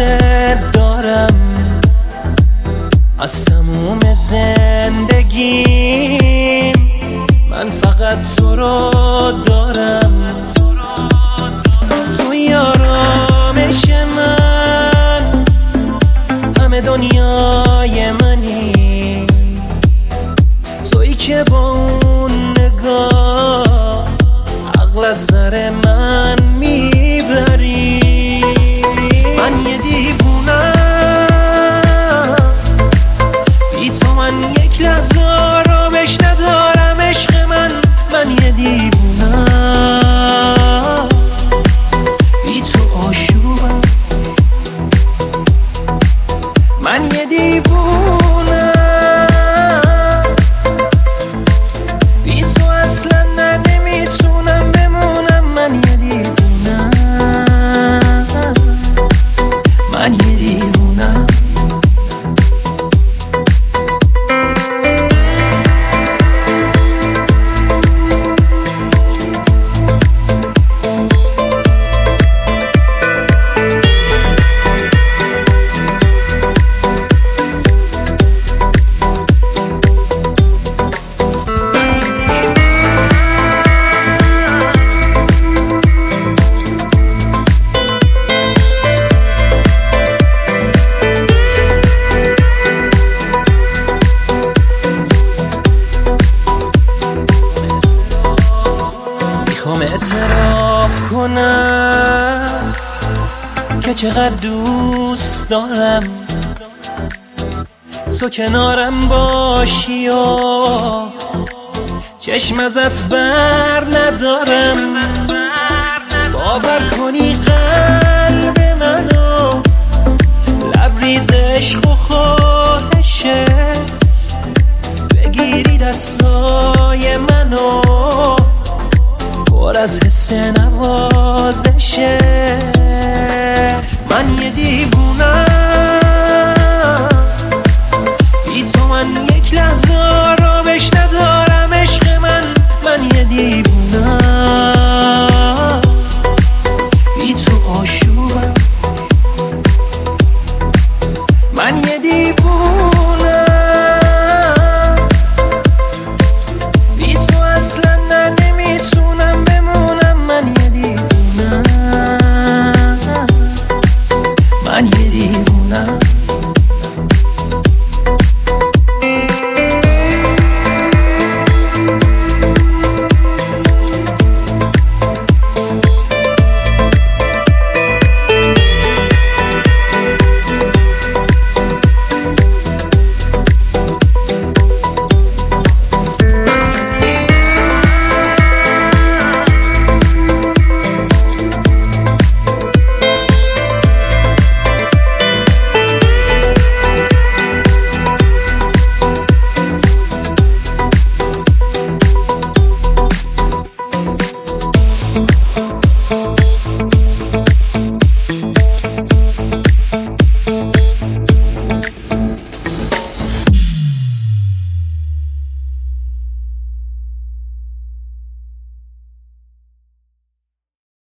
دارم از تموم زندگیم، من فقط تو رو دارم. توی آرامش من همه دنیای منی، تویی که با اون نگاه عقل از سر من میبری. من یه دیوونم، بی تو من یک لحظه آرامش ندارم. عشق من یه دیوونم، بی تو آشوبم. من یه دیوونم، بی تو اصلا نمیتونم بمونم. من یه دیوونم، من یه دیوونم. میخوام اعتراف کنم که چقدر دوست دارم تو کنارم باشی و چشم ازت بر ندارم. باور کنی قلب منو لبریز عشق و خواهشه، بگیری دستای منو پر از حس نوازشه. من یه دیوونم،